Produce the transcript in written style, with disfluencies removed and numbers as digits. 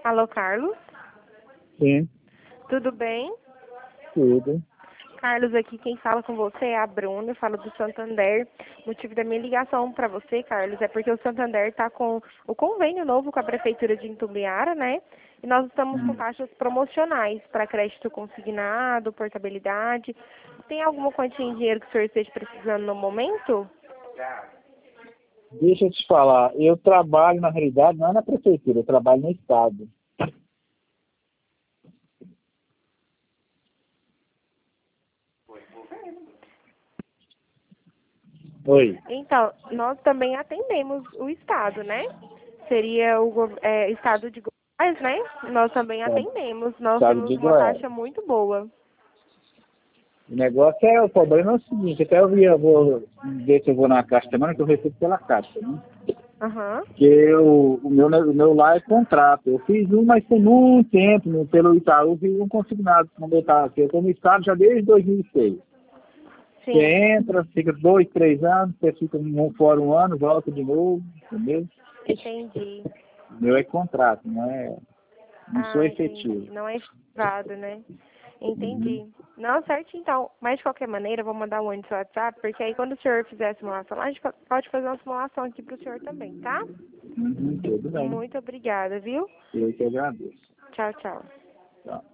Alô, Carlos? Sim, Tudo bem? tudo. Carlos, aqui quem fala com você é a Bruna, eu falo do Santander. O motivo da minha ligação para você, Carlos, é porque o Santander está com o convênio novo com a Prefeitura de Itumbiara, né? E nós estamos com taxas promocionais para crédito consignado, portabilidade. Tem alguma quantia em dinheiro que o senhor esteja precisando no momento? Deixa eu te falar, eu trabalho, na realidade, não é na prefeitura, eu trabalho no Estado. Oi. Então, nós também atendemos o Estado, né? Seria o Estado de Goiás, né? Nós também atendemos. Nós Estado temos de uma Goiás. taxa muito boa. O negócio o problema é o seguinte, até eu vou ver se eu vou na Caixa semana que eu recebo pela Caixa, né? Aham. Porque o meu lá é contrato. Eu fiz um, mas tem muito tempo, pelo Itaú, eu fiz um consignado quando eu estava aqui. Eu estou no Estado já desde 2006. Você Sim, entra, fica 2, 3 anos, você fica fora um ano, volta de novo, entendeu? entendi. O meu é contrato, não sou Ah, entendi. efetivo. Não é efetivado, né? Uhum. Entendi. Não, certo, então. Mas, de qualquer maneira, eu vou mandar um no seu WhatsApp, porque aí quando o senhor fizer a simulação lá, a gente pode fazer uma simulação aqui para o senhor também, tá? Tudo bem. Muito obrigada, viu? Eu que agradeço. Tchau, tchau. Tá.